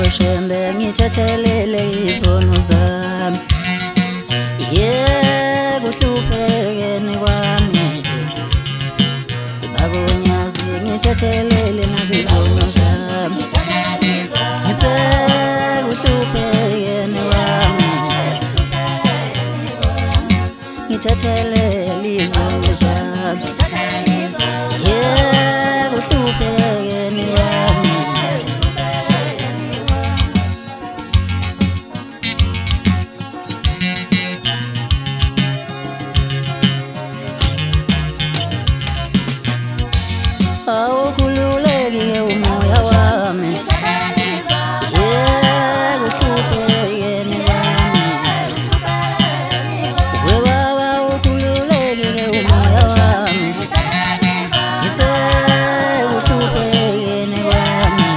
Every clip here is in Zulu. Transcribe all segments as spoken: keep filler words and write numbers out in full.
Awushembe ngithethelele izono zami yebo uhluphekene kwami babonyazi ngithethelele nazo izono zami ngihluphekene kwami ngithethelele izono zami yebo uhluphekene kwami awukhululeke umoya wami yebo uhluphekene kwami webaba ukhululeke umoya wami ngihluphekene kwami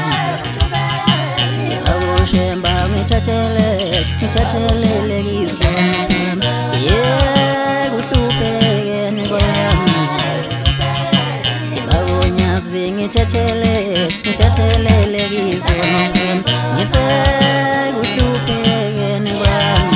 awushemba ngithathelele ngithathelele izono zami yebo uhluphekene kwami ngithethelele ngithethelele izono zami ngisekuhluphekene kwami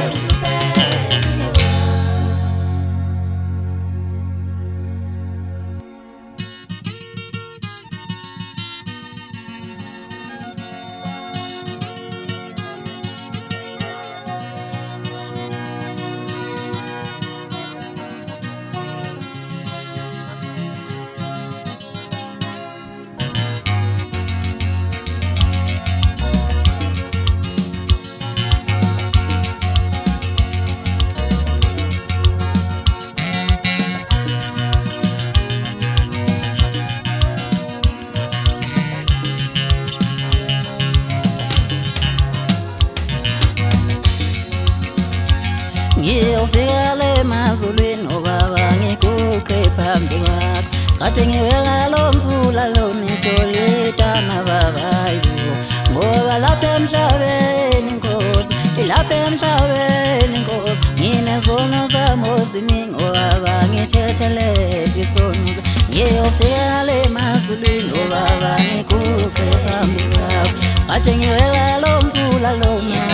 ngiyofika le mazulwini obaba ngiguqe phambi kwakho kade ngiwela lo mfula lo nitholitana babayo ngoba lapha emhlabeni Nkosi lapha emhlabeni Nkosi nginezono zami eziningi obaba ngithethelele izono ngiyofika le mazulwini obaba ngiguqe phambi kwakho kade ngiwela lo mfula lo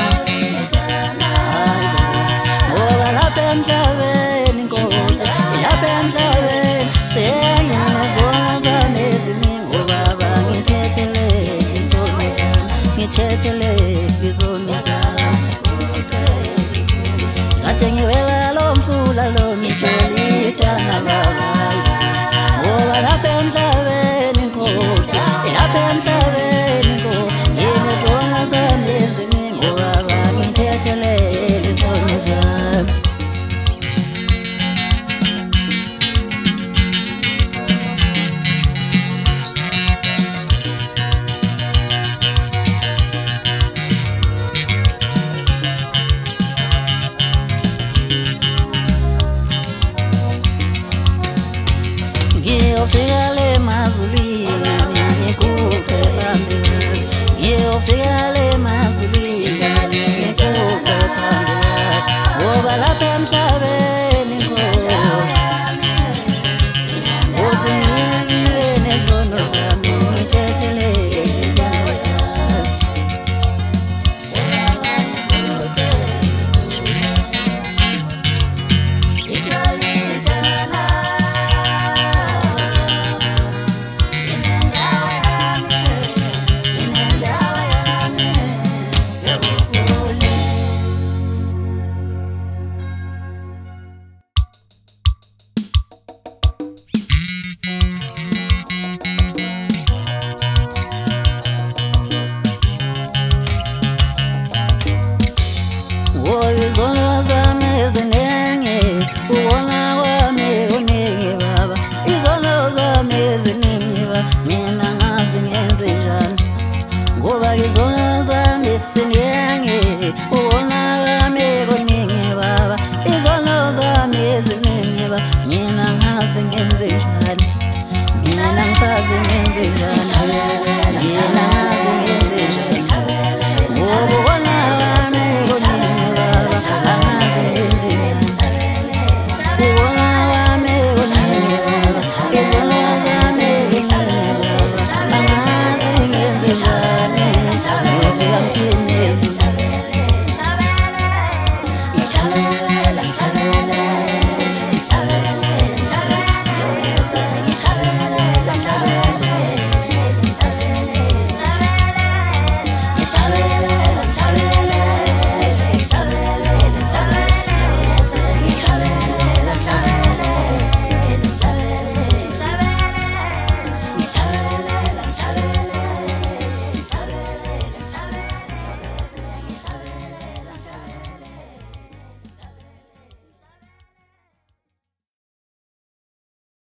lapha emhlabeni Nkosi lapha emhlabeni senginezono zami eziningi obaba ngithethelele izono zami ngithethelele izono zami kade ngiwela lo mfula lo nitholitana babayo ngoba lapha emhlabeni Nkosi lapha emhlabeni Nkosi nginezono zami eziningi obaba ngithethelele izono zami ngiyofika le mazulwini ngiguqe phambi kwakho ngiyofika le mazulwini ngiguqe phambi kwakho ngoba lapha emhlabeni